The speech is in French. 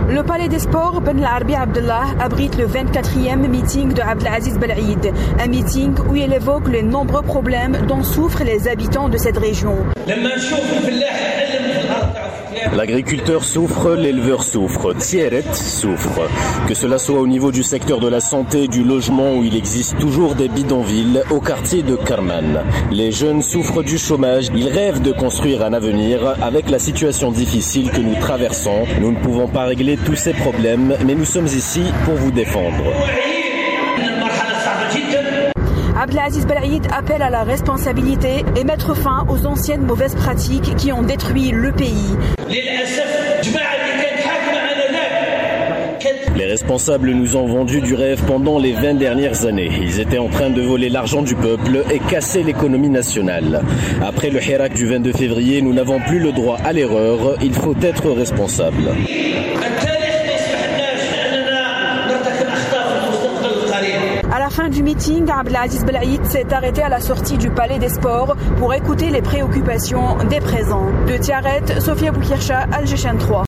Le palais des sports Ben Larbi Abdullah abrite le 24e meeting de Abdelaziz Belaïd, un meeting où il évoque les nombreux problèmes dont souffrent les habitants de cette région. L'agriculteur souffre, l'éleveur souffre, Tieret souffre. Que cela soit au niveau du secteur de la santé, du logement où il existe toujours des bidonvilles, au quartier de Karman. Les jeunes souffrent du chômage, ils rêvent de construire un avenir. Avec la situation difficile que nous traversons, nous ne pouvons pas régler tous ces problèmes, mais nous sommes ici pour vous défendre. Abdelaziz Belaïd appelle à la responsabilité et mettre fin aux anciennes mauvaises pratiques qui ont détruit le pays. Les responsables nous ont vendu du rêve pendant les 20 dernières années. Ils étaient en train de voler l'argent du peuple et casser l'économie nationale. Après le Hirak du 22 février, nous n'avons plus le droit à l'erreur. Il faut être responsable. À la fin du meeting, Abdelaziz Belaïd s'est arrêté à la sortie du palais des sports pour écouter les préoccupations des présents. De Tiaret, Sophia Boukircha, Alger 3.